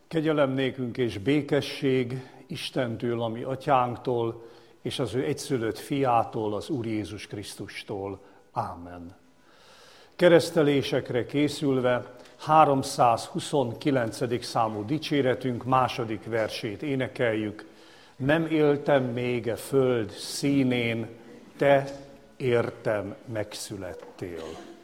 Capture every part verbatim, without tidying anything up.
Kegyelem nékünk és békesség Istentől, ami atyánktól, és az ő egyszülött fiától, az Úr Jézus Krisztustól. Ámen. Keresztelésekre készülve háromszázhuszonkilencedik számú dicséretünk második versét énekeljük. Nem éltem még a föld színén, te értem megszülettél.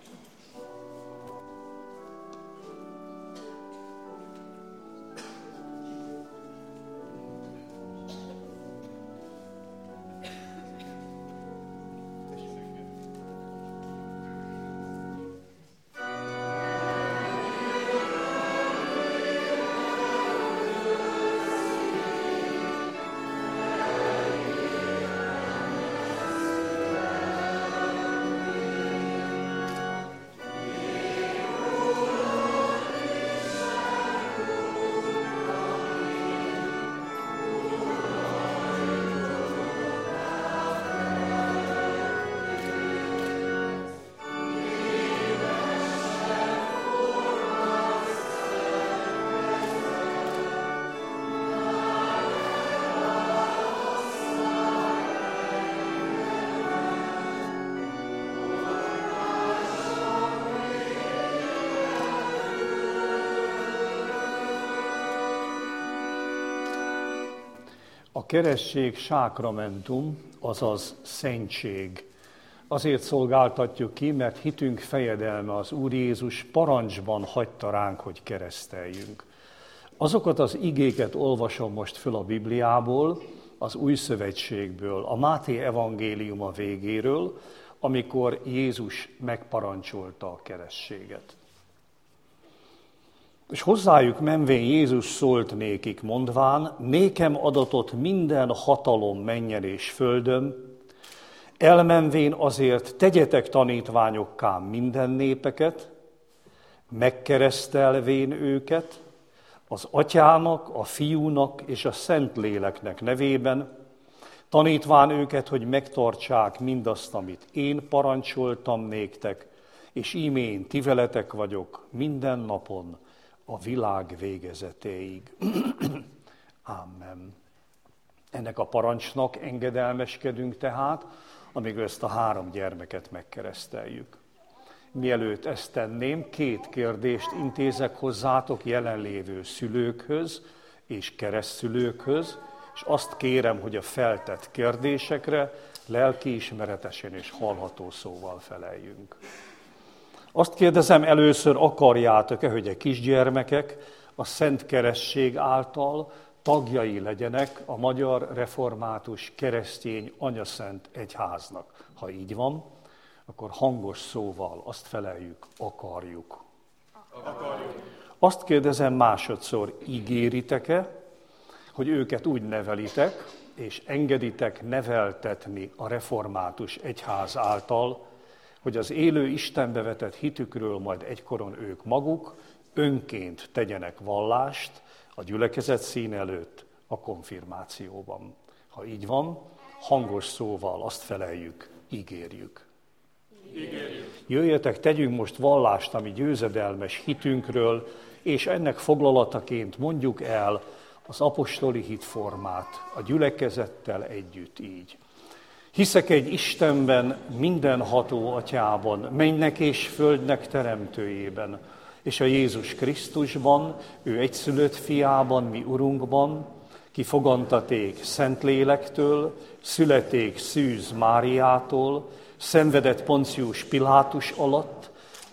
A keresztség sákramentum, azaz szentség. Azért szolgáltatjuk ki, mert hitünk fejedelme az Úr Jézus parancsban hagyta ránk, hogy kereszteljünk. Azokat az igéket olvasom most föl a Bibliából, az Új Szövetségből, a Máté evangéliuma végéről, amikor Jézus megparancsolta a keresztséget. És hozzájuk menvén Jézus szólt nékik, mondván, nékem adatott minden hatalom mennyen és földön, elmenvén azért tegyetek tanítványokká minden népeket, megkeresztelvén őket, az Atyának, a Fiúnak és a Szentléleknek nevében, tanítván őket, hogy megtartsák mindazt, amit én parancsoltam néktek, és íme én ti veletek vagyok minden napon, a világ végezetéig. Amen. Ennek a parancsnak engedelmeskedünk tehát, amíg ezt a három gyermeket megkereszteljük. Mielőtt ezt tenném, két kérdést intézek hozzátok jelenlévő szülőkhöz és keresztszülőkhöz, és azt kérem, hogy a feltett kérdésekre lelkiismeretesen és hallható szóval feleljünk. Azt kérdezem először, akarjátok-e, hogy a kisgyermekek a Szent Keresztség által tagjai legyenek a Magyar Református Keresztény Anyaszent Egyháznak? Ha így van, akkor hangos szóval azt feleljük, akarjuk. Akarjuk. Azt kérdezem másodszor, ígéritek-e, hogy őket úgy nevelitek, és engeditek neveltetni a Református Egyház által, hogy az élő Istenbe vetett hitükről majd egykoron ők maguk önként tegyenek vallást a gyülekezet szín előtt a konfirmációban. Ha így van, hangos szóval azt feleljük, ígérjük. Ígérjük. Jöjjetek, tegyünk most vallást a mi győzedelmes hitünkről, és ennek foglalataként mondjuk el az apostoli hitformát a gyülekezettel együtt így. Hiszek egy Istenben, mindenható Atyában, mennynek és földnek teremtőjében, és a Jézus Krisztusban, ő egyszülött fiában, mi Urunkban, ki fogantaték Szentlélektől, születék Szűz Máriától, szenvedett Poncius Pilátus alatt,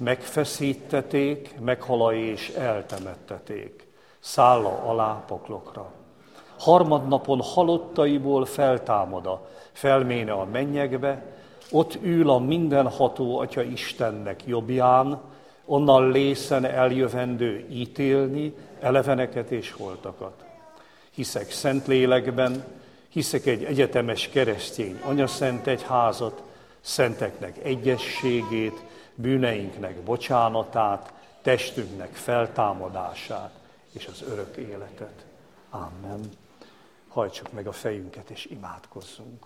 megfeszítették, meghala és eltemetteték, szálla alá poklokra. Harmadnapon halottaiból feltámada, felméne a mennyekbe, ott ül a mindenható Atya Istennek jobbján, onnan lészen eljövendő ítélni eleveneket és holtakat. Hiszek Szentlélekben, hiszek egy egyetemes keresztény anyaszent egyházat, szenteknek egyességét, bűneinknek bocsánatát, testünknek feltámadását és az örök életet. Amen. Hajtsuk meg a fejünket és imádkozzunk.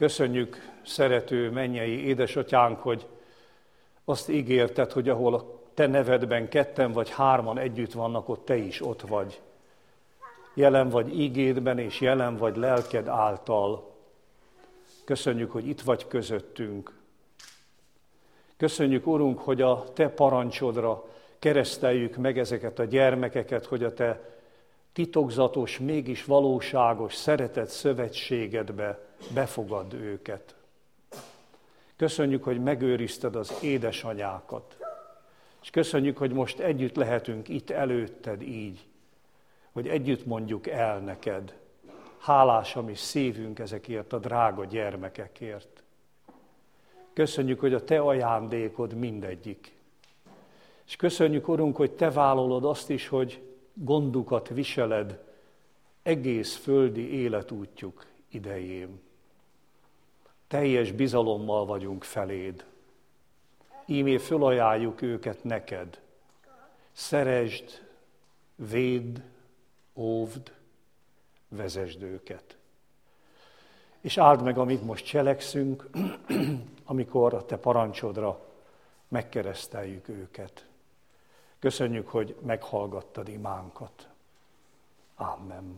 Köszönjük, szerető mennyei édesatyánk, hogy azt ígérted, hogy ahol te nevedben ketten vagy hárman együtt vannak, ott te is ott vagy. Jelen vagy ígédben, és jelen vagy lelked által. Köszönjük, hogy itt vagy közöttünk. Köszönjük, Urunk, hogy a te parancsodra kereszteljük meg ezeket a gyermekeket, hogy a te titokzatos, mégis valóságos, szeretett szövetségedbe befogadd őket. Köszönjük, hogy megőrizted az édesanyákat, és köszönjük, hogy most együtt lehetünk itt előtted így, hogy együtt mondjuk el neked. Hálás a mi szívünk ezekért a drága gyermekekért. Köszönjük, hogy a te ajándékod mindegyik. És köszönjük, Urunk, hogy te vállalod azt is, hogy gondukat viseled egész földi életútjuk idején. Teljes bizalommal vagyunk feléd. Ímé fölajánljuk őket neked. Szeresd, védd, óvd, vezesd őket. És áld meg, amit most cselekszünk, amikor a te parancsodra megkereszteljük őket. Köszönjük, hogy meghallgattad imánkat. Amen.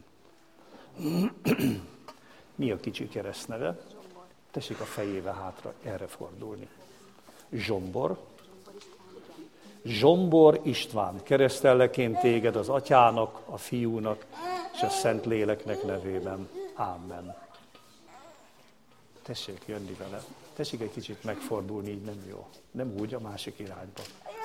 Mi a kicsi keresztneve? Tessék a fejével hátra erre fordulni. Zsombor. Zsombor István, keresztelleként téged az Atyának, a Fiúnak és a Szentléleknek nevében. Amen. Tessék jönni vele. Tessék egy kicsit megfordulni, így nem jó. Nem úgy, a másik irányba.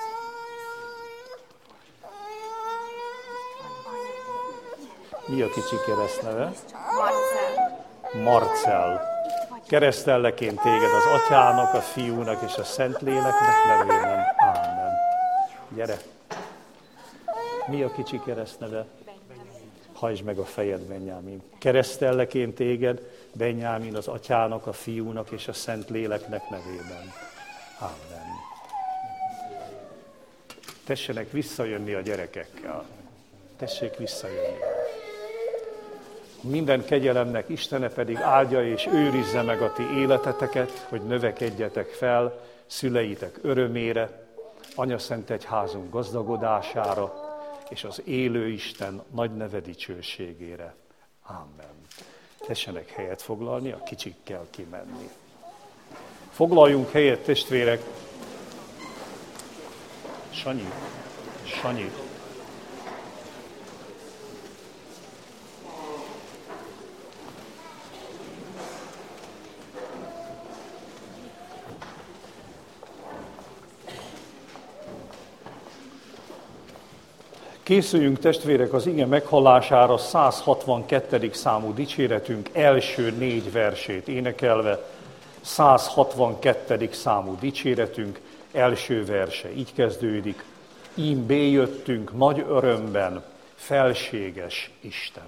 Mi a kicsi keresztneve? Marcell. Marcell. Keresztelleként téged az Atyának, a Fiúnak és a Szentléleknek nevében. Amen. Gyere! Mi a kicsi keresztneve? Hajtsd meg a fejed, Benyámin. Keresztelleként téged, Benyámin, az Atyának, a Fiúnak és a Szentléleknek nevében. Amen. Tessenek visszajönni a gyerekekkel. Tessék visszajönni. Minden kegyelemnek Istene pedig áldja és őrizze meg a ti életeteket, hogy növekedjetek fel szüleitek örömére, Anyaszent Egyházunk gazdagodására, és az élő Isten nagy neve dicsőségére. Amen. Tessenek helyet foglalni, a kicsik kell kimenni. Foglaljunk helyet, testvérek. Sanyi, Sanyi. Készüljünk, testvérek, az ige meghallására száz hatvankettedik számú dicséretünk első négy versét énekelve. száz hatvankettedik számú dicséretünk első verse így kezdődik. Ím béjöttünk nagy örömben, felséges Isten.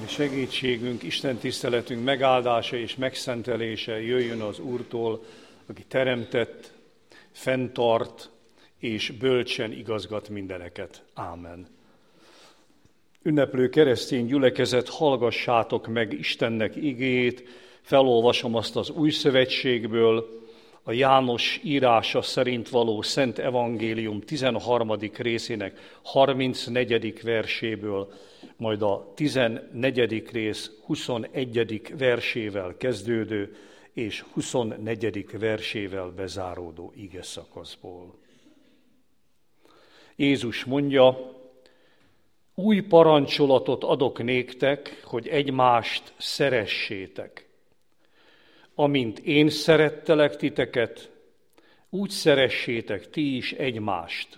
segítségünk, Isten tiszteletünk megáldása és megszentelése jöjjön az Úrtól, aki teremtett, fenntart és bölcsen igazgat mindeneket. Ámen. Ünneplő keresztény gyülekezet, hallgassátok meg Istennek igéjét, felolvasom azt az Új Szövetségből, a János írása szerint való Szent Evangélium tizenharmadik részének harmincnegyedik verséből, majd a tizennegyedik rész huszonegyedik versével kezdődő és huszonnegyedik versével bezáródó ige szakaszból. Jézus mondja: új parancsolatot adok néktek, hogy egymást szeressétek. Amint én szerettelek titeket, úgy szeressétek ti is egymást.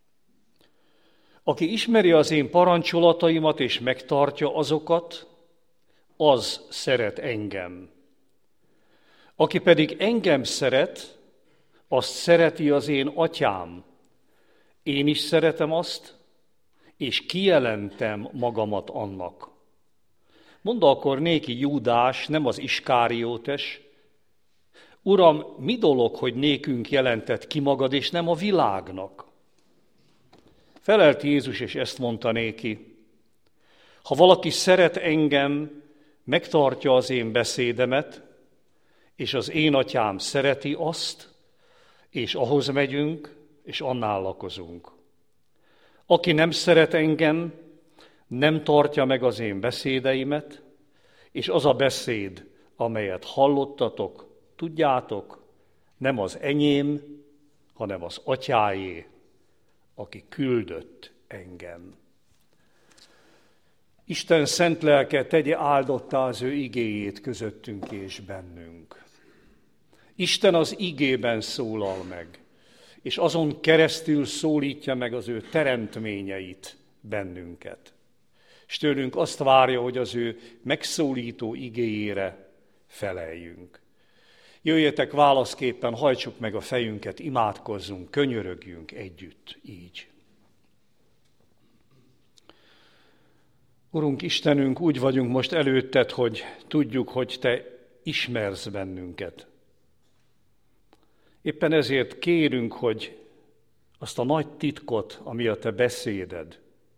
Aki ismeri az én parancsolataimat és megtartja azokat, az szeret engem. Aki pedig engem szeret, azt szereti az én atyám. Én is szeretem azt, és kijelentem magamat annak. Mondta akkor néki Júdás, nem az Iskáriótes: Uram, mi dolog, hogy nékünk jelentett ki magad, és nem a világnak? Felelt Jézus, és ezt mondta néki: ha valaki szeret engem, megtartja az én beszédemet, és az én atyám szereti azt, és ahhoz megyünk, és annál lakozunk. Aki nem szeret engem, nem tartja meg az én beszédeimet, és az a beszéd, amelyet hallottatok, tudjátok, nem az enyém, hanem az atyáé, aki küldött engem. Isten szent lelke tegye áldottá az ő igéjét közöttünk és bennünk. Isten az igében szólal meg, és azon keresztül szólítja meg az ő teremtményeit, bennünket. És tőlünk azt várja, hogy az ő megszólító igéjére feleljünk. Jöjjetek, válaszképpen hajtsuk meg a fejünket, imádkozzunk, könyörögjünk együtt így. Urunk Istenünk, úgy vagyunk most előtted, hogy tudjuk, hogy Te ismersz bennünket. Éppen ezért kérünk, hogy azt a nagy titkot, ami a Te beszéded,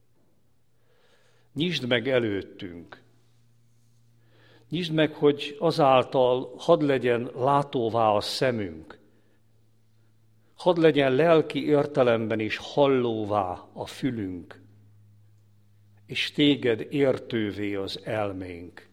nyisd meg előttünk. Nyisd meg, hogy azáltal hadd legyen látóvá a szemünk, hadd legyen lelki értelemben is hallóvá a fülünk, és téged értővé az elménk.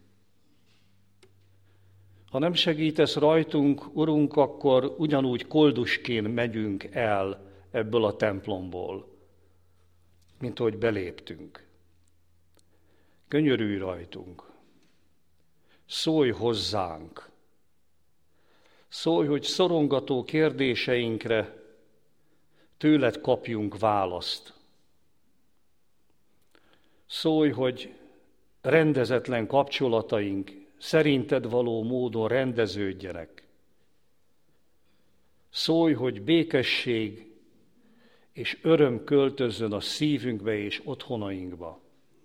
Ha nem segítesz rajtunk, Urunk, akkor ugyanúgy koldusként megyünk el ebből a templomból, mint ahogy beléptünk. Könyörülj rajtunk, szólj hozzánk, szólj, hogy szorongató kérdéseinkre tőled kapjunk választ. Szólj, hogy rendezetlen kapcsolataink szerinted való módon rendeződjenek. Szólj, hogy békesség és öröm költözzön a szívünkbe és otthonainkba.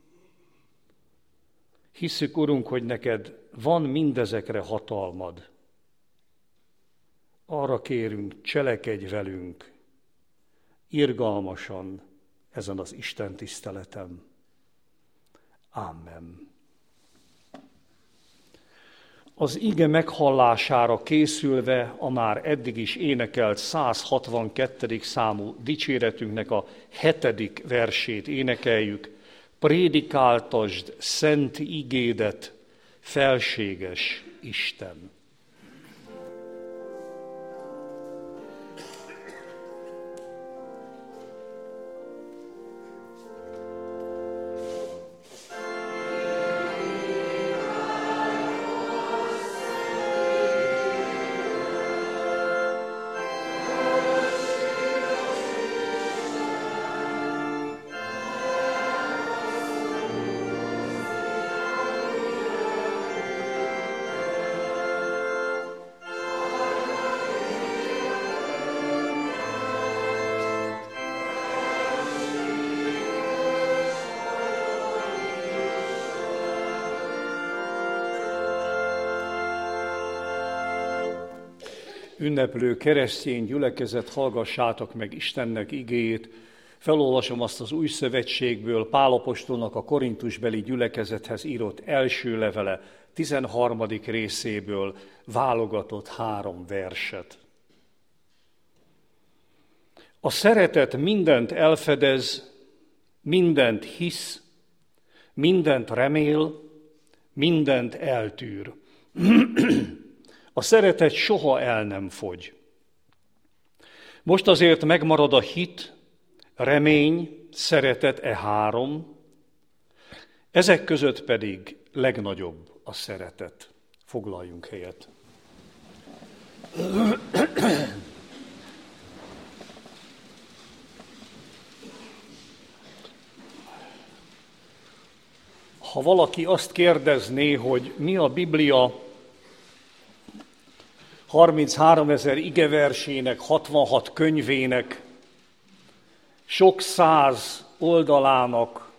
Hisszük, Urunk, hogy neked van mindezekre hatalmad. Arra kérünk, cselekedj velünk, irgalmasan ezen az Isten tiszteleten. Amen. Az ige meghallására készülve a már eddig is énekelt száz hatvankettedik számú dicséretünknek a hetedik versét énekeljük. Prédikáltasd szent igédet, felséges Isten! ünneplő keresztény gyülekezet, hallgassátok meg Istennek igéjét. Felolvasom azt az új szövetségből, Pál apostolnak a korintusbeli gyülekezethez írott első levele, tizenharmadik részéből válogatott három verset. A szeretet mindent elfedez, mindent hisz, mindent remél, mindent eltűr. A szeretet soha el nem fogy. Most azért megmarad a hit, remény, szeretet e három, ezek között pedig legnagyobb a szeretet. Foglaljunk helyet. Ha valaki azt kérdezné, hogy mi a Biblia harmincháromezer igeversének, hatvanhat könyvének, sok száz oldalának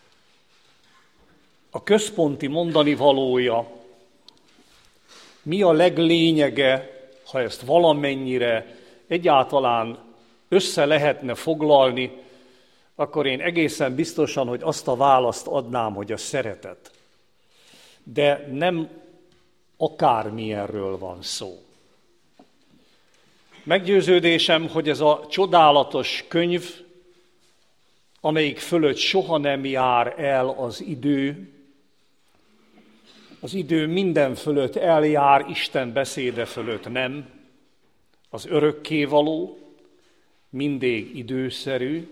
a központi mondani valója, mi a leglényege, ha ezt valamennyire egyáltalán össze lehetne foglalni, akkor én egészen biztosan, hogy azt a választ adnám, hogy a szeretet. De nem akármilyenről van szó. Meggyőződésem, hogy ez a csodálatos könyv, amelyik fölött soha nem jár el az idő, az idő minden fölött eljár, Isten beszéde fölött nem, az örökkévaló, mindig időszerű.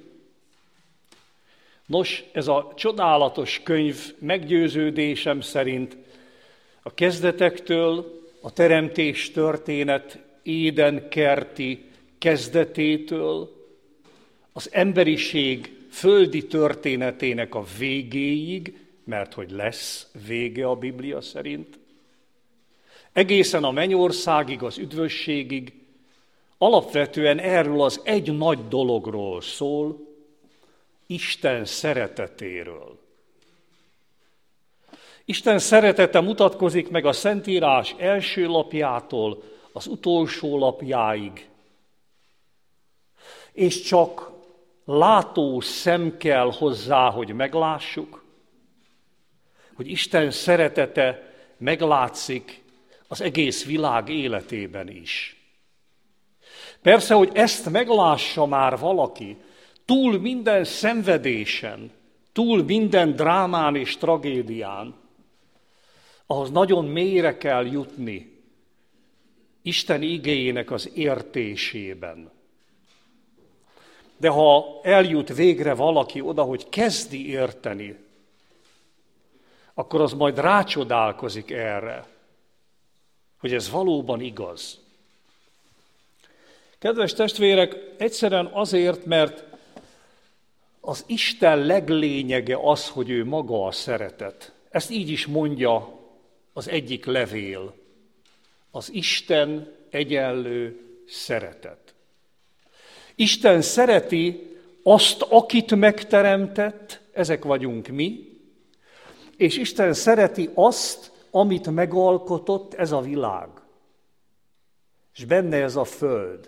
Nos, ez a csodálatos könyv meggyőződésem szerint a kezdetektől, a teremtés történet édenkerti kezdetétől, az emberiség földi történetének a végéig, mert hogy lesz vége a Biblia szerint, egészen a mennyországig, az üdvösségig, alapvetően erről az egy nagy dologról szól, Isten szeretetéről. Isten szeretete mutatkozik meg a Szentírás első lapjától az utolsó lapjáig, és csak látó szem kell hozzá, hogy meglássuk, hogy Isten szeretete meglátszik az egész világ életében is. Persze, hogy ezt meglássa már valaki, túl minden szenvedésen, túl minden drámán és tragédián, ahhoz nagyon mélyre kell jutni Isten igéjének az értésében. De ha eljut végre valaki oda, hogy kezdi érteni, akkor az majd rácsodálkozik erre, hogy ez valóban igaz. Kedves testvérek, egyszerűen azért, mert az Isten leglényege az, hogy ő maga a szeretet. Ezt így is mondja az egyik levél. Az Isten egyenlő szeretet. Isten szereti azt, akit megteremtett, ezek vagyunk mi, és Isten szereti azt, amit megalkotott, ez a világ. És benne ez a föld.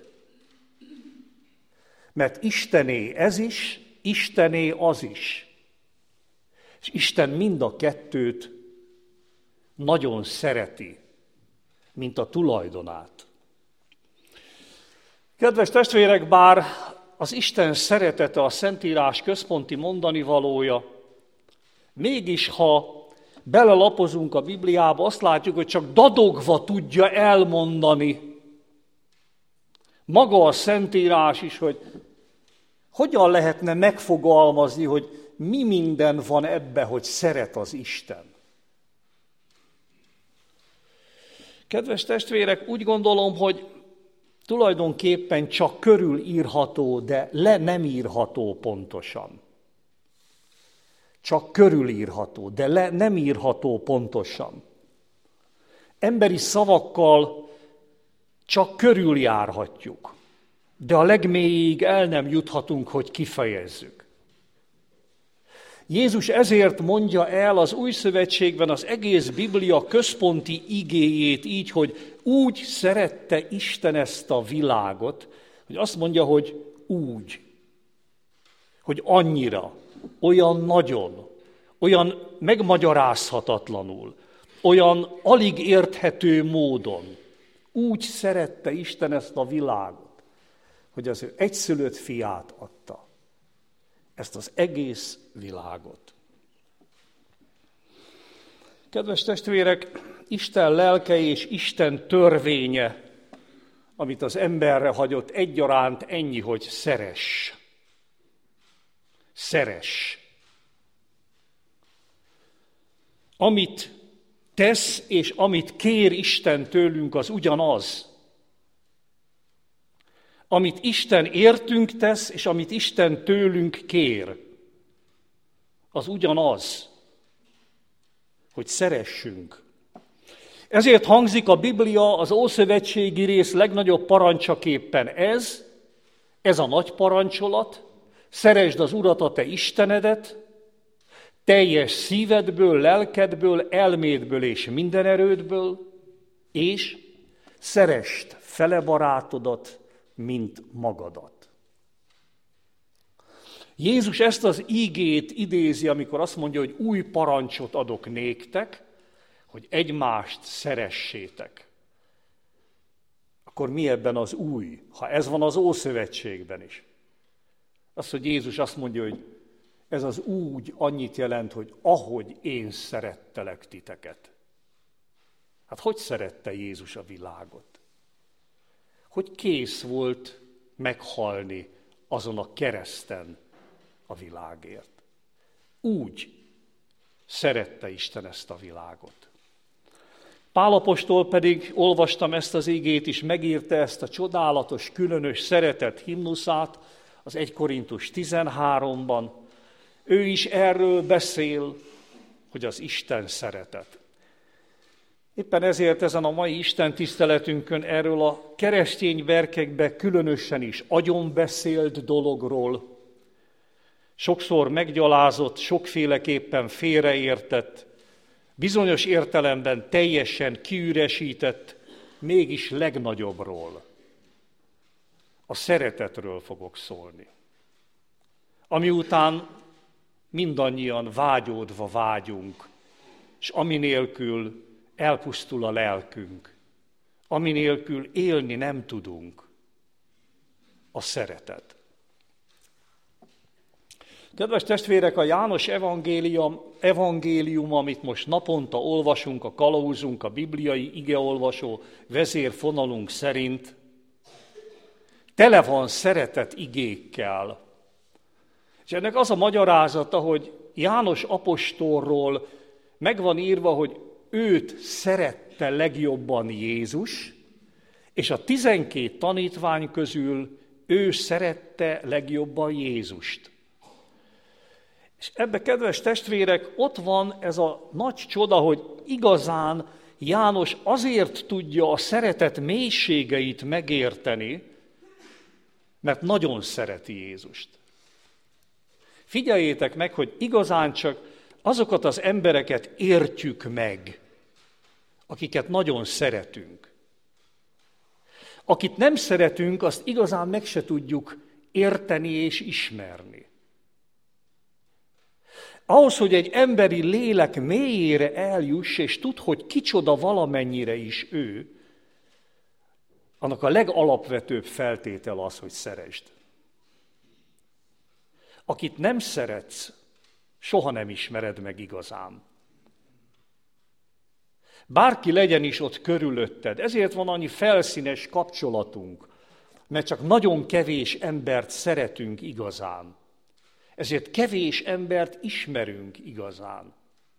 Mert Istené ez is, Istené az is. És Isten mind a kettőt nagyon szereti, mint a tulajdonát. Kedves testvérek, bár az Isten szeretete a Szentírás központi mondanivalója, mégis, ha belelapozunk a Bibliába, azt látjuk, hogy csak dadogva tudja elmondani maga a Szentírás is, hogy hogyan lehetne megfogalmazni, hogy mi minden van ebbe, hogy szeret az Isten. Kedves testvérek, úgy gondolom, hogy tulajdonképpen csak körülírható, de le nem írható pontosan. Csak körülírható, de le nem írható pontosan. Emberi szavakkal csak körüljárhatjuk, de a legmélyig el nem juthatunk, hogy kifejezzük. Jézus ezért mondja el az Új Szövetségben az egész Biblia központi igéjét így, hogy úgy szerette Isten ezt a világot, hogy azt mondja, hogy úgy, hogy annyira, olyan nagyon, olyan megmagyarázhatatlanul, olyan alig érthető módon, úgy szerette Isten ezt a világot, hogy az ő egyszülött fiát adta. Ezt az egész világot. Kedves testvérek, Isten lelke és Isten törvénye, amit az emberre hagyott, egyaránt ennyi, hogy szeress. Szeress. Amit tesz és amit kér Isten tőlünk, az ugyanaz. Amit Isten értünk tesz, és amit Isten tőlünk kér, az ugyanaz, hogy szeressünk. Ezért hangzik a Biblia az ószövetségi rész legnagyobb parancsaképpen ez, ez a nagy parancsolat, szeresd az Urat, a te Istenedet, teljes szívedből, lelkedből, elmédből és minden erődből, és szeresd fele barátodat, mint magadat. Jézus ezt az ígét idézi, amikor azt mondja, hogy új parancsot adok néktek, hogy egymást szeressétek. Akkor mi ebben az új, ha ez van az Ószövetségben is? Az, hogy Jézus azt mondja, hogy ez az úgy annyit jelent, hogy ahogy én szerettelek titeket. Hát hogy szerette Jézus a világot? Hogy kész volt meghalni azon a kereszten a világért. Úgy szerette Isten ezt a világot. Pál apostol pedig, olvastam ezt az igét is, megírta ezt a csodálatos, különös szeretet himnuszát az egy Korintus tizenháromban. Ő is erről beszél, hogy az Isten szeretet. Éppen ezért ezen a mai Isten tiszteletünkön erről a keresztény verkekben különösen is agyonbeszélt dologról, sokszor meggyalázott, sokféleképpen félreértett, bizonyos értelemben teljesen kiüresített, mégis legnagyobbról, a szeretetről fogok szólni. Ami után mindannyian vágyódva vágyunk, és ami nélkül elpusztul a lelkünk, ami nélkül élni nem tudunk, a szeretet. Kedves testvérek, a János evangélium, evangélium, amit most naponta olvasunk, a kalauzunk, a bibliai igeolvasó vezérfonalunk szerint, tele van szeretet igékkel. És ennek az a magyarázata, hogy János apostolról meg van írva, hogy őt szerette legjobban Jézus, és a tizenkét tanítvány közül ő szerette legjobban Jézust. És ebbe, kedves testvérek, ott van ez a nagy csoda, hogy igazán János azért tudja a szeretet mélységeit megérteni, mert nagyon szereti Jézust. Figyeljétek meg, hogy igazán csak azokat az embereket értjük meg, akiket nagyon szeretünk. Akit nem szeretünk, azt igazán meg se tudjuk érteni és ismerni. Ahhoz, hogy egy emberi lélek mélyére eljuss, és tud, hogy kicsoda valamennyire is ő, annak a legalapvetőbb feltétel az, hogy szeresd. Akit nem szeretsz, soha nem ismered meg igazán. Bárki legyen is ott körülötted, ezért van annyi felszínes kapcsolatunk, mert csak nagyon kevés embert szeretünk igazán. Ezért kevés embert ismerünk igazán.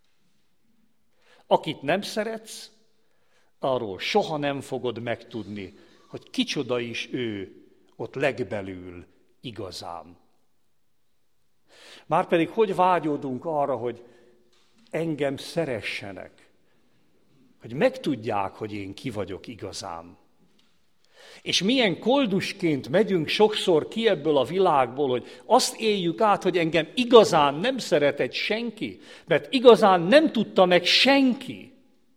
Akit nem szeretsz, arról soha nem fogod megtudni, hogy kicsoda is ő ott legbelül igazán. Márpedig hogy vágyódunk arra, hogy engem szeressenek, hogy megtudják, hogy én ki vagyok igazán. És milyen koldusként megyünk sokszor ki ebből a világból, hogy azt éljük át, hogy engem igazán nem szeretett senki, mert igazán nem tudta meg senki,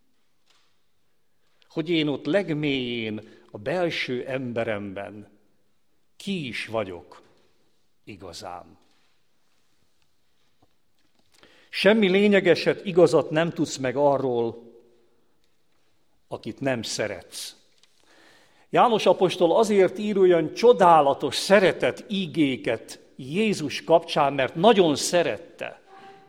hogy én ott legmélyén a belső emberemben ki is vagyok igazán. Semmi lényegeset, igazat nem tudsz meg arról, akit nem szeretsz. János apostol azért ír olyan csodálatos szeretet ígéket Jézus kapcsán, mert nagyon szerette.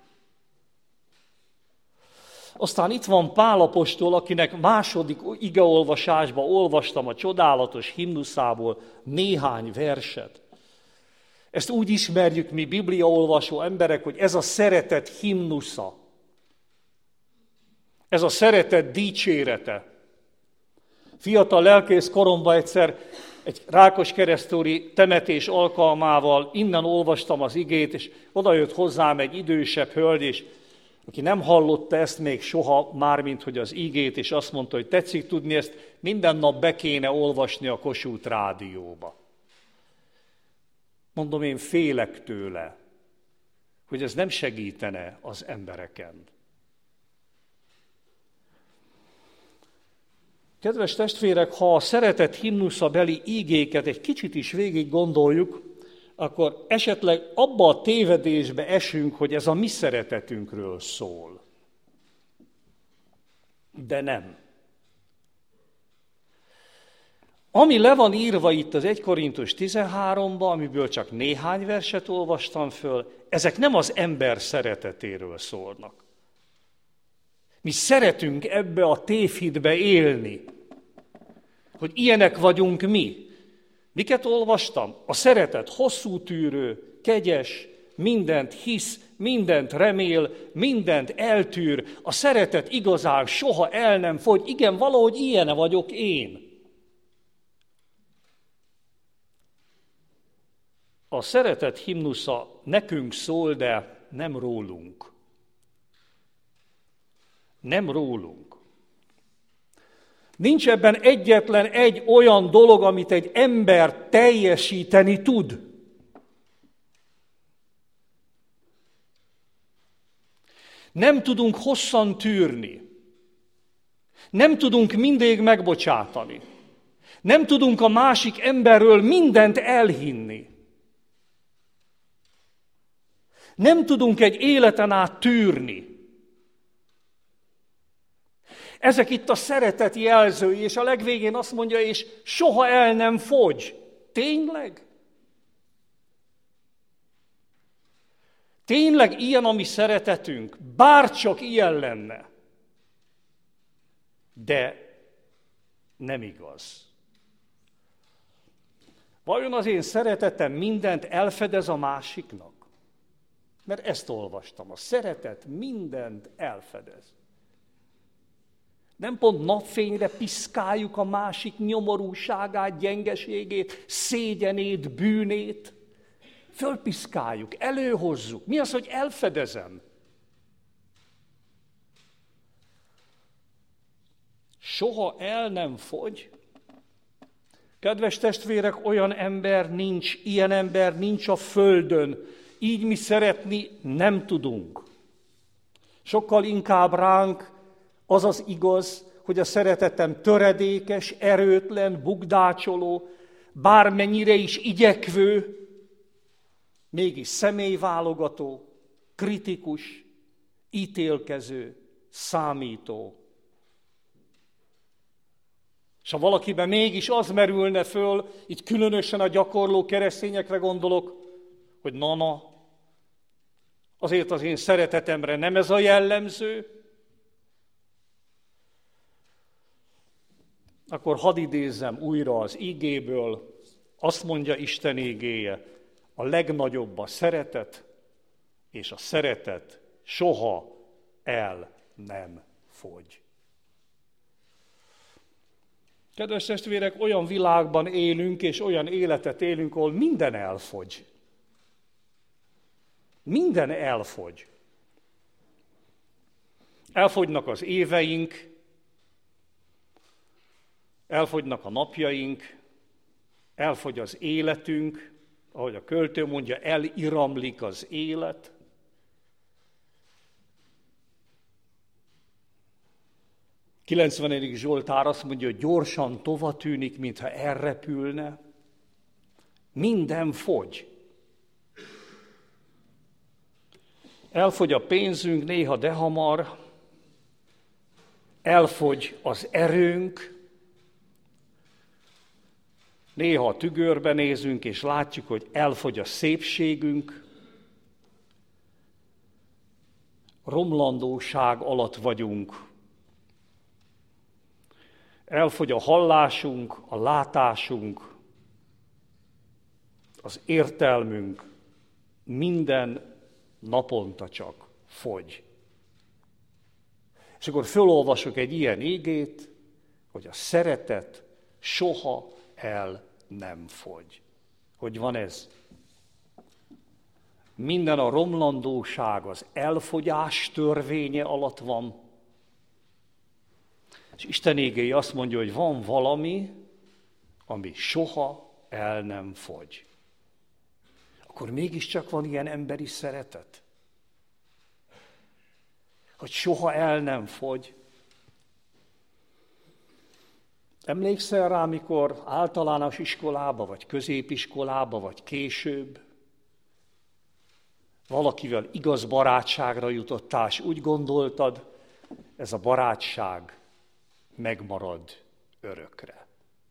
Aztán itt van Pál apostol, akinek második igeolvasásban olvastam a csodálatos himnuszából néhány verset. Ezt úgy ismerjük mi bibliaolvasó emberek, hogy ez a szeretet himnusza. Ez a szeretet dicsérete. Fiatal lelkész koromban egyszer egy rákoskeresztúri temetés alkalmával innen olvastam az igét, és odajött hozzám egy idősebb hölgy, és aki nem hallotta ezt még soha, mármint hogy az igét, és azt mondta, hogy tetszik tudni, ezt minden nap be kéne olvasni a Kossuth rádióba. Mondom, én félek tőle, hogy ez nem segítene az embereken. Kedves testvérek, ha a szeretet himnuszabeli ígéket egy kicsit is végig gondoljuk, akkor esetleg abba a tévedésbe esünk, hogy ez a mi szeretetünkről szól. De nem. Ami le van írva itt az Első Korintus tizenháromban, amiből csak néhány verset olvastam föl, ezek nem az ember szeretetéről szólnak. Mi szeretünk ebbe a tévhitbe élni, hogy ilyenek vagyunk mi. Miket olvastam? A szeretet hosszú tűrő, kegyes, mindent hisz, mindent remél, mindent eltűr. A szeretet igazán soha el nem fogy. Igen, valahogy ilyen vagyok én. A szeretet himnusza nekünk szól, de nem rólunk. Nem rólunk. Nincs ebben egyetlen egy olyan dolog, amit egy ember teljesíteni tud. Nem tudunk hosszan tűrni. Nem tudunk mindig megbocsátani. Nem tudunk a másik emberről mindent elhinni. Nem tudunk egy életen át tűrni. Ezek itt a szeretet jelzői, és a legvégén azt mondja, és soha el nem fogy. Tényleg? Tényleg ilyen a mi szeretetünk? Bárcsak ilyen lenne. De nem igaz. Vajon az én szeretetem mindent elfedez a másiknak? Mert ezt olvastam, a szeretet mindent elfedez. Nem pont napfényre piszkáljuk a másik nyomorúságát, gyengeségét, szégyenét, bűnét. Fölpiszkáljuk, előhozzuk. Mi az, hogy elfedezem? Soha el nem fogy. Kedves testvérek, olyan ember nincs, ilyen ember nincs a földön. Így mi szeretni nem tudunk. Sokkal inkább ránk az az igaz, hogy a szeretetem töredékes, erőtlen, bukdácsoló, bármennyire is igyekvő, mégis személyválogató, kritikus, ítélkező, számító. És ha valakiben mégis az merülne föl, itt különösen a gyakorló keresztényekre gondolok, hogy na-na, azért az én szeretetemre nem ez a jellemző, akkor hadd idézzem újra az ígéből, azt mondja Isten ígéje, a legnagyobb a szeretet, és a szeretet soha el nem fogy. Kedves testvérek, olyan világban élünk, és olyan életet élünk, ahol minden elfogy. Minden elfogy. Elfogynak az éveink, elfogynak a napjaink, elfogy az életünk, ahogy a költő mondja, eliramlik az élet. kilencvenedik Zsoltár azt mondja, hogy gyorsan tova tűnik, mintha elrepülne. Minden fogy. Elfogy a pénzünk, néha de hamar, elfogy az erőnk, néha a tügörbe nézünk, és látjuk, hogy elfogy a szépségünk, romlandóság alatt vagyunk. Elfogy a hallásunk, a látásunk, az értelmünk, minden naponta csak fogy. És akkor fölolvasok egy ilyen igét, hogy a szeretet soha el nem fogy. Hogy van ez? Minden a romlandóság, az elfogyás törvénye alatt van. És Isten igéje azt mondja, hogy van valami, ami soha el nem fogy. Akkor mégiscsak van ilyen emberi szeretet? Hogy soha el nem fogy. Emlékszel rá, mikor általános iskolába, vagy középiskolába, vagy később valakivel igaz barátságra jutottál, és úgy gondoltad, ez a barátság megmarad örökre.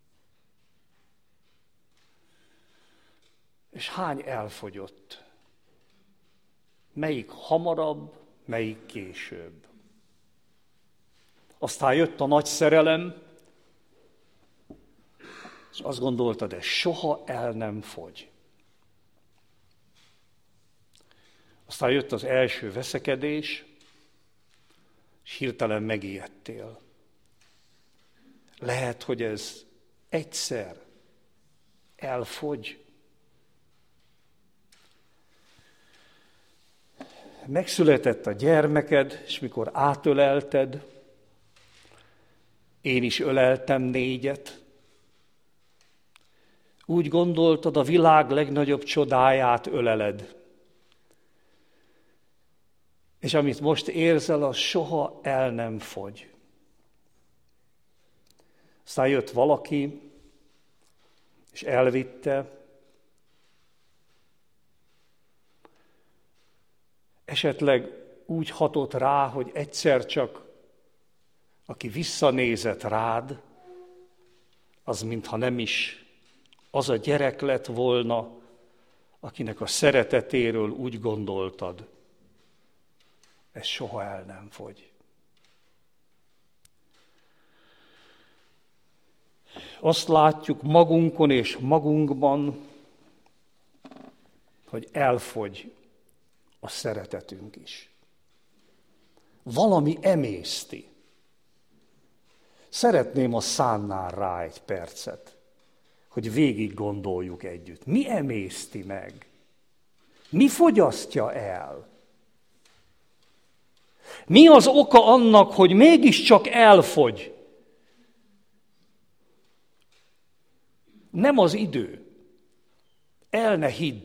És hány elfogyott? Melyik hamarabb, melyik később? Aztán jött a nagy szerelem, és azt gondoltad, ez soha el nem fogy. Aztán jött az első veszekedés, és hirtelen megijedtél. Lehet, hogy ez egyszer elfogy. Megszületett a gyermeked, és mikor átölelted, én is öleltem négyet, úgy gondoltad, a világ legnagyobb csodáját öleled. És amit most érzel, az soha el nem fogy. Aztán jött valaki, és elvitte. Esetleg úgy hatott rá, hogy egyszer csak, aki visszanézett rád, az mintha nem is az a gyerek lett volna, akinek a szeretetéről úgy gondoltad. Ez soha el nem fogy. Azt látjuk magunkon és magunkban, hogy elfogy a szeretetünk is. Valami emészti. Szeretném, ha szánnál rá egy percet, hogy végig gondoljuk együtt. Mi emészti meg? Mi fogyasztja el? Mi az oka annak, hogy mégiscsak elfogy? Nem az idő. El ne hidd.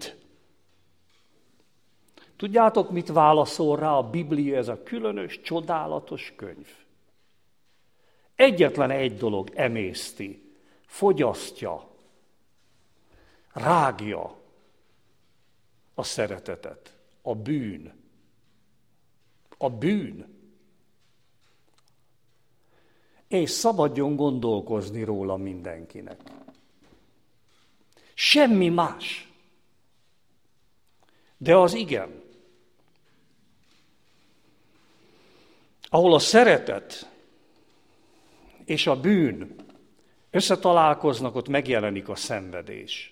Tudjátok, mit válaszol rá a Biblia, ez a különös, csodálatos könyv? Egyetlen egy dolog emészti, fogyasztja, rágja a szeretetet, a bűn. A bűn. És szabadjon gondolkozni róla mindenkinek. Semmi más. De az igen. Ahol a szeretet és a bűn összetalálkoznak, ott megjelenik a szenvedés.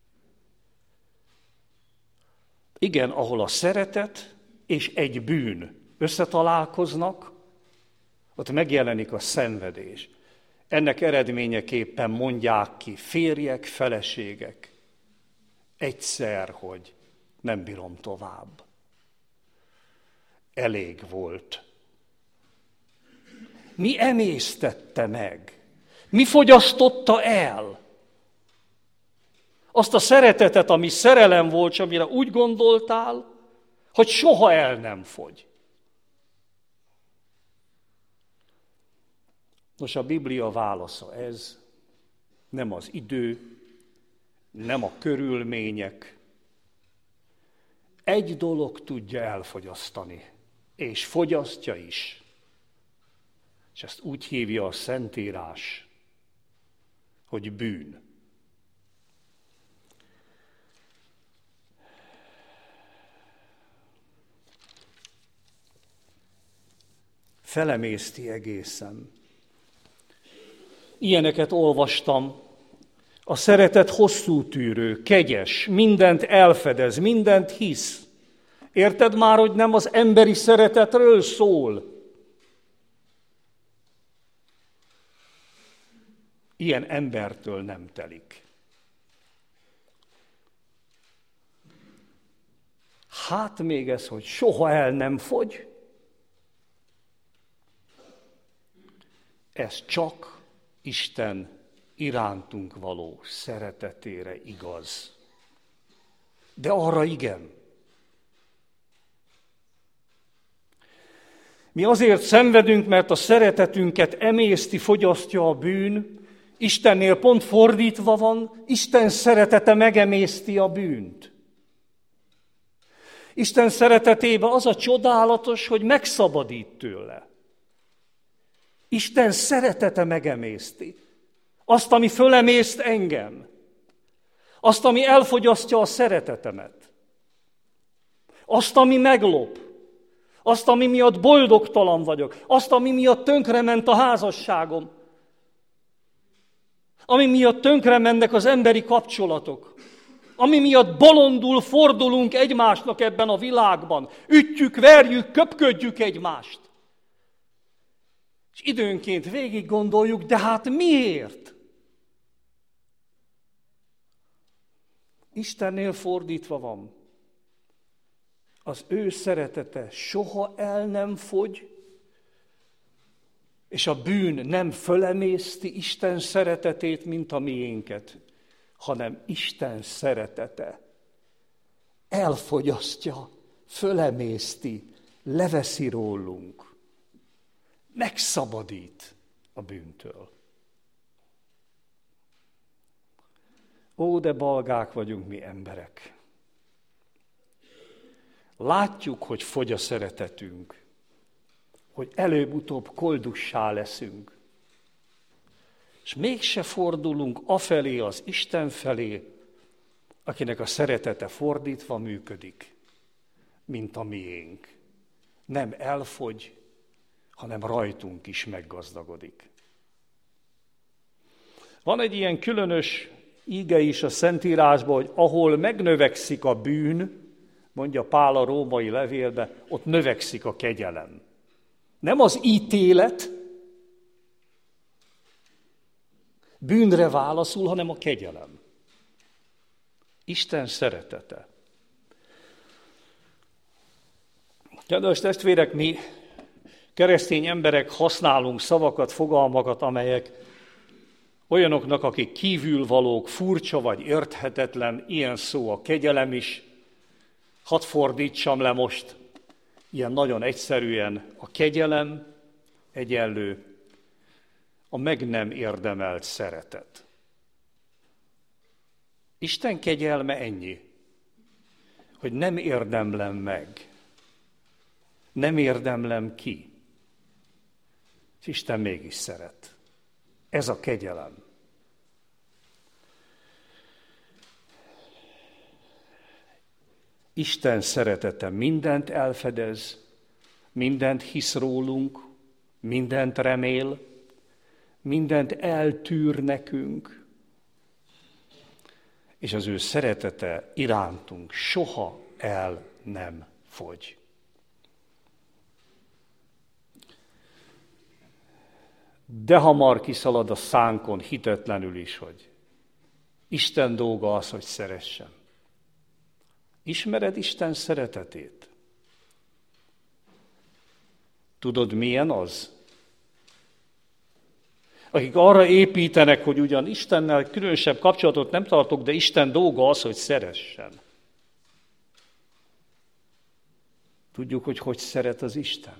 Igen, ahol a szeretet és egy bűn összetalálkoznak, ott megjelenik a szenvedés. Ennek eredményeképpen mondják ki férjek, feleségek, egyszer, hogy nem bírom tovább. Elég volt. Mi emésztette meg? Mi fogyasztotta el? Azt a szeretetet, ami szerelem volt, és amire úgy gondoltál, hogy soha el nem fogy. Nos, a Biblia válasza ez, nem az idő, nem a körülmények. Egy dolog tudja elfogyasztani, és fogyasztja is. És ezt úgy hívja a Szentírás, hogy bűn. Felemészti egészen. Ilyeneket olvastam. A szeretet hosszú tűrő, kegyes, mindent elfedez, mindent hisz. Érted már, hogy nem az emberi szeretetről szól? Ilyen embertől nem telik. Hát még ez, hogy soha el nem fogy, ez csak Isten irántunk való szeretetére igaz. De arra igen. Mi azért szenvedünk, mert a szeretetünket emészti, fogyasztja a bűn. Istennél pont fordítva van, Isten szeretete megemészti a bűnt. Isten szeretetében az a csodálatos, hogy megszabadít tőle. Isten szeretete megemészti. Azt, ami fölemészt engem. Azt, ami elfogyasztja a szeretetemet. Azt, ami meglop. Azt, ami miatt boldogtalan vagyok. Azt, ami miatt tönkrement a házasságom. Ami miatt tönkre mennek az emberi kapcsolatok. Ami miatt bolondul fordulunk egymásnak ebben a világban. Ütjük, verjük, köpködjük egymást. És időnként végig gondoljuk, de hát miért? Istennél fordítva van. Az ő szeretete soha el nem fogy, és a bűn nem fölemészti Isten szeretetét, mint a miénket, hanem Isten szeretete elfogyasztja, fölemészti, leveszi rólunk, megszabadít a bűntől. Ó, de balgák vagyunk mi emberek. Látjuk, hogy fogy a szeretetünk, hogy előbb-utóbb koldussá leszünk, és mégse fordulunk afelé az Isten felé, akinek a szeretete fordítva működik, mint a miénk. Nem elfogy, hanem rajtunk is meggazdagodik. Van egy ilyen különös íge is a Szentírásban, hogy ahol megnövekszik a bűn, mondja Pál a római levélbe, ott növekszik a kegyelem. Nem az ítélet bűnre válaszul, hanem a kegyelem. Isten szeretete. Kedves testvérek, mi keresztény emberek használunk szavakat, fogalmakat, amelyek olyanoknak, akik kívülvalók, furcsa vagy érthetetlen, ilyen szó a kegyelem is. Hadd fordítsam le most, ilyen nagyon egyszerűen, a kegyelem egyenlő a meg nem érdemelt szeretet. Isten kegyelme ennyi, hogy nem érdemlem meg, nem érdemlem ki, és Isten mégis szeret. Ez a kegyelem. Isten szeretete mindent elfedez, mindent hisz rólunk, mindent remél, mindent eltűr nekünk, és az ő szeretete irántunk soha el nem fogy. De hamar kiszalad a szánkon hitetlenül is, hogy Isten dolga az, hogy szeressen. Ismered Isten szeretetét? Tudod, milyen az? akik arra építenek, hogy ugyan Istennel különösebb kapcsolatot nem tartok, de Isten dolga az, hogy szeressen. Tudjuk, hogy hogy szeret az Isten.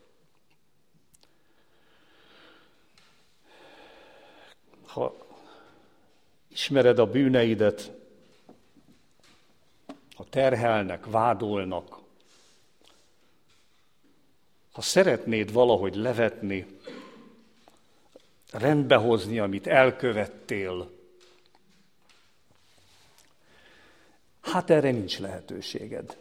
Ha ismered a bűneidet, ha terhelnek, vádolnak, ha szeretnéd valahogy levetni, rendbehozni, amit elkövettél, hát erre nincs lehetőséged.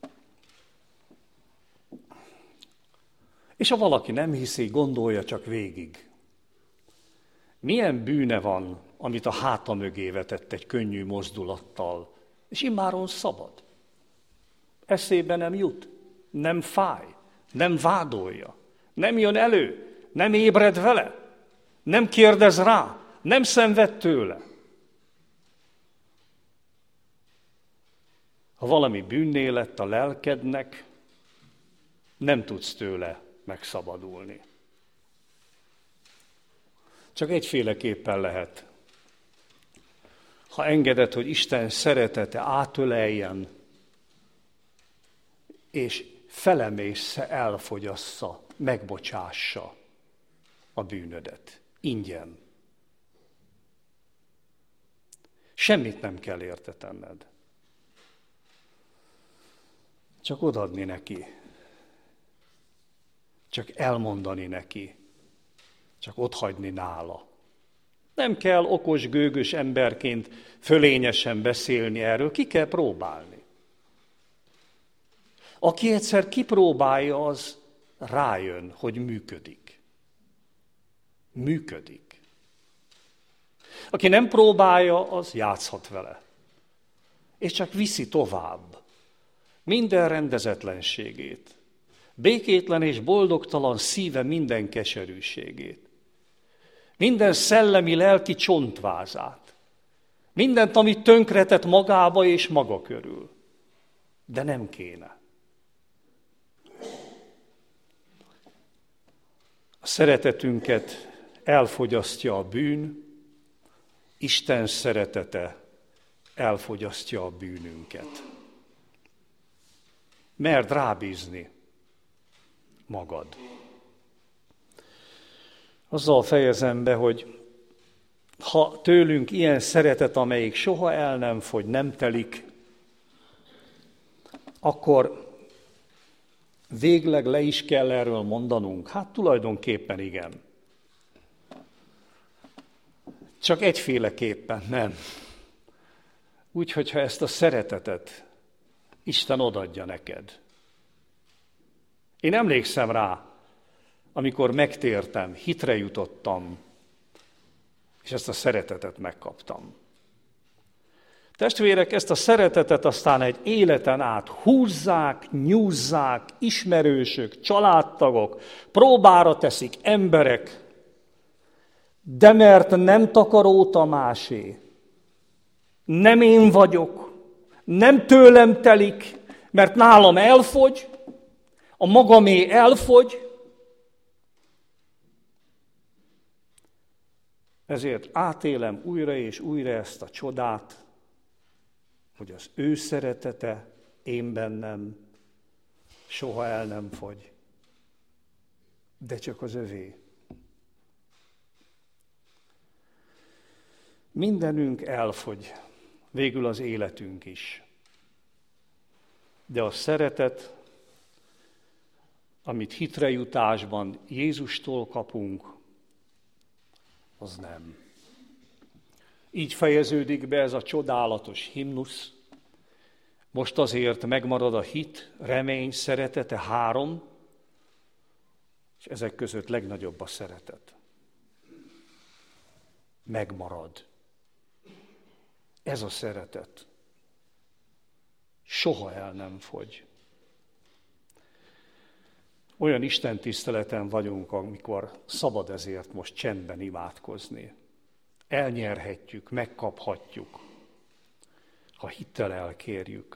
És ha valaki nem hiszi, gondolja csak végig. Milyen bűne van, amit a háta mögé vetett egy könnyű mozdulattal, és immáron szabad. Eszébe nem jut, nem fáj, nem vádolja, nem jön elő, nem ébred vele, nem kérdez rá, nem szenved tőle. Ha valami bűnné lett a lelkednek, nem tudsz tőle megszabadulni. Csak egyféleképpen lehet. Ha engeded, hogy Isten szeretete átöleljen, és felemészze, elfogyassza, megbocsássa a bűnödet. Ingyen. Semmit nem kell érte tenned. Csak odaadni neki. Csak elmondani neki. Csak otthagyni nála. Nem kell okos, gőgös emberként fölényesen beszélni erről, ki kell próbálni. Aki egyszer kipróbálja, az rájön, hogy működik. Működik. Aki nem próbálja, az játszhat vele. És csak viszi tovább minden rendezetlenségét, békétlen és boldogtalan szíve minden keserűségét, minden szellemi, lelki csontvázát, mindent, amit tönkretett magába és maga körül. De nem kéne. A szeretetünket elfogyasztja a bűn, Isten szeretete elfogyasztja a bűnünket. Merd rábízni magad. Azzal fejezem be, hogy ha tőlünk ilyen szeretet, amelyik soha el nem fogy, nem telik, akkor végleg le is kell erről mondanunk? Hát tulajdonképpen igen. Csak egyféleképpen nem. Úgy, hogyha ezt a szeretetet Isten odadja neked. Én emlékszem rá, amikor megtértem, hitre jutottam, és ezt a szeretetet megkaptam. Testvérek, ezt a szeretetet aztán egy életen át húzzák, nyúzzák, ismerősök, családtagok, próbára teszik emberek, de mert nem Takaró Tamásé, nem én vagyok, nem tőlem telik, mert nálam elfogy, a magamé elfogy, ezért átélem újra és újra ezt a csodát, hogy az ő szeretete én bennem soha el nem fogy, de csak az övé. Mindenünk elfogy, végül az életünk is. De a szeretet, amit hitrejutásban Jézustól kapunk, az nem. Így fejeződik be ez a csodálatos himnusz. Most azért megmarad a hit, remény, szeretete, három, és ezek között legnagyobb a szeretet. Megmarad. Ez a szeretet. Soha el nem fogy. Olyan istentiszteleten vagyunk, amikor szabad ezért most csendben imádkozni. Elnyerhetjük, megkaphatjuk, ha hittel elkérjük.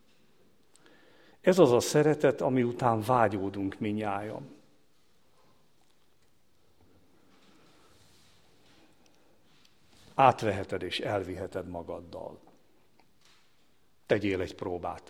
Ez az a szeretet, ami után vágyódunk mindnyájan. átveheted és elviheted magaddal. Tegyél egy próbát.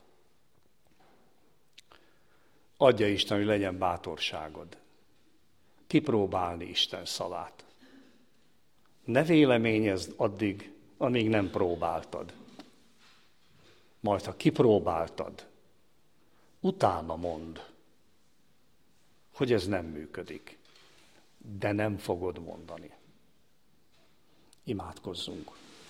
Adja Isten, hogy legyen bátorságod. Kipróbálni Isten szavát. Ne véleményezd addig, amíg nem próbáltad. Majd, ha kipróbáltad, utána mondd, hogy ez nem működik. De nem fogod mondani. Imádkozzunk.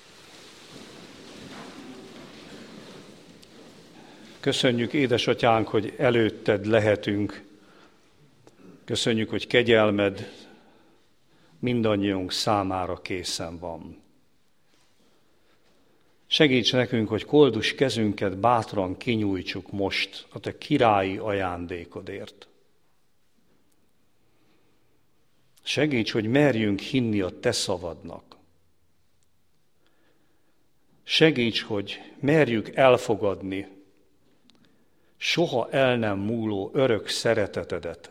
Köszönjük, édesatyánk, hogy előtted lehetünk. Köszönjük, hogy kegyelmed mindannyiunk számára készen van. Segíts nekünk, hogy koldus kezünket bátran kinyújtsuk most a te királyi ajándékodért. Segíts, hogy merjünk hinni a te szavadnak. Segíts, hogy merjük elfogadni soha el nem múló örök szeretetedet,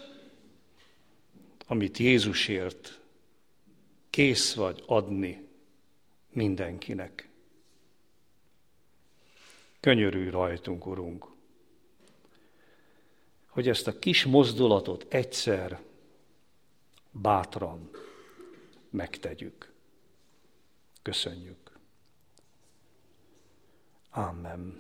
amit Jézusért kész vagy adni mindenkinek. Könyörülj rajtunk, Urunk, hogy ezt a kis mozdulatot egyszer bátran megtegyük. Köszönjük. Amen.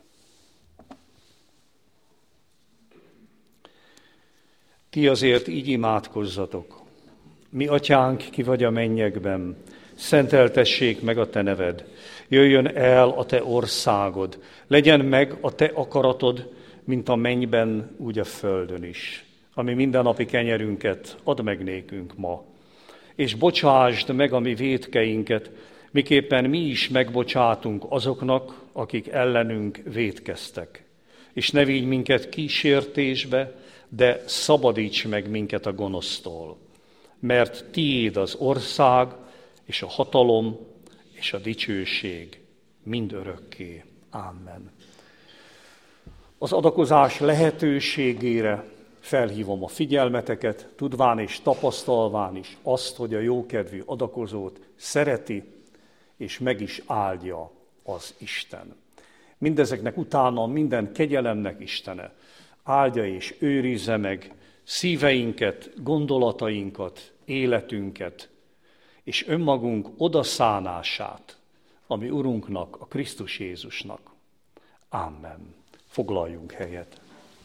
Ti azért így imádkozzatok. Mi atyánk, ki vagy a mennyekben, szenteltessék meg a te neved. Jöjjön el a te országod, legyen meg a te akaratod, mint a mennyben, úgy a földön is. Ami mindennapi kenyerünket add meg nékünk ma, és bocsásd meg a mi vétkeinket, miképpen mi is megbocsátunk azoknak, akik ellenünk vétkeztek. És ne vigy minket kísértésbe, de szabadíts meg minket a gonosztól. Mert tiéd az ország, és a hatalom, és a dicsőség mind örökké. Amen. Az adakozás lehetőségére felhívom a figyelmeteket, tudván és tapasztalván is azt, hogy a jókedvű adakozót szereti, és meg is áldja az Isten. Mindezeknek utána minden kegyelemnek Istene áldja és őrizze meg szíveinket, gondolatainkat, életünket, és önmagunk odaszánását, ami Urunknak, a Krisztus Jézusnak. Amen. Foglaljunk helyet.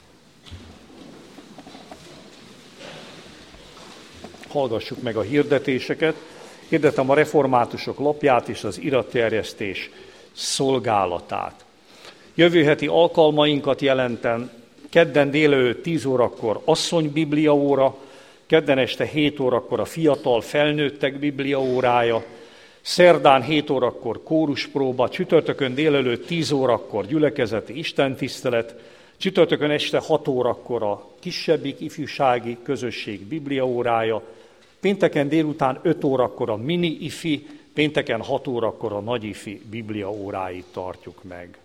Hallgassuk meg a hirdetéseket. Hirdetem a reformátusok lapját és az iratterjesztés szolgálatát. Jövő heti alkalmainkat jelentem, kedden délelőtt tíz órakor asszony bibliaóra, kedden este hét órakor a fiatal felnőttek bibliaórája, szerdán hét órakor kóruspróba, csütörtökön délelőtt tíz órakor gyülekezeti istentisztelet, csütörtökön este hat órakor a kisebbik ifjúsági közösség bibliaórája, pénteken délután öt órakor a mini ifi, pénteken hat órakor a nagy ifi bibliaóráit tartjuk meg.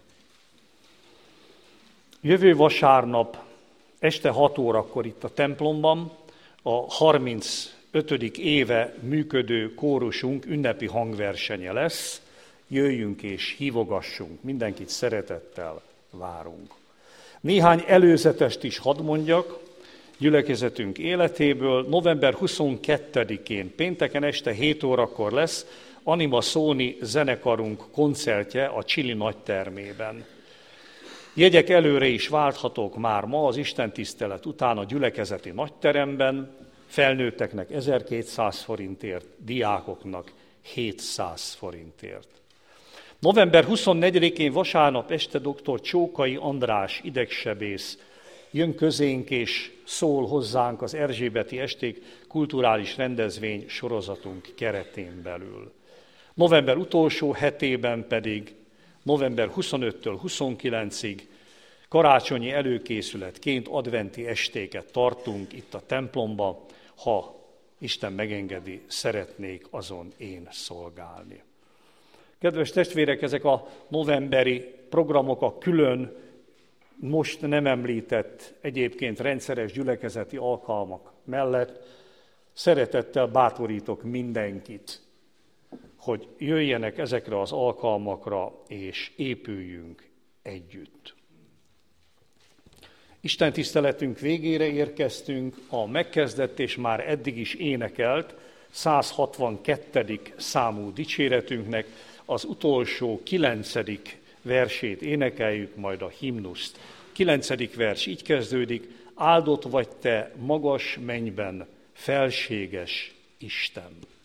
Jövő vasárnap este hat órakor itt a templomban a harmincötödik éve működő kórusunk ünnepi hangversenye lesz. Jöjjünk és hívogassunk, mindenkit szeretettel várunk. Néhány előzetest is hadd mondjak gyülekezetünk életéből. november huszonkettedikén pénteken este hét órakor lesz Anima Sony zenekarunk koncertje a Csili nagytermében. Jegyek előre is válthatók már ma az istentisztelet után a gyülekezeti nagyteremben, felnőtteknek ezerkétszáz forintért, diákoknak hétszáz forintért. november huszonnegyedikén vasárnap este dr. Csókai András idegsebész jön közénk és szól hozzánk az Erzsébeti Esték kulturális rendezvény sorozatunk keretén belül. November utolsó hetében pedig november huszonötödikétől huszonkilencedirig karácsonyi előkészületként adventi estéket tartunk itt a templomba, ha Isten megengedi, szeretnék azon én szolgálni. Kedves testvérek, ezek a novemberi programok a külön, most nem említett egyébként rendszeres gyülekezeti alkalmak mellett szeretettel bátorítok mindenkit, hogy jöjjenek ezekre az alkalmakra, és épüljünk együtt. Isten tiszteletünk végére érkeztünk, a megkezdett és már eddig is énekelt száz hatvankettedik számú dicséretünknek az utolsó kilencedik versét énekeljük, majd a himnuszt. Kilencedik vers így kezdődik: áldott vagy te magas mennyben, felséges Isten.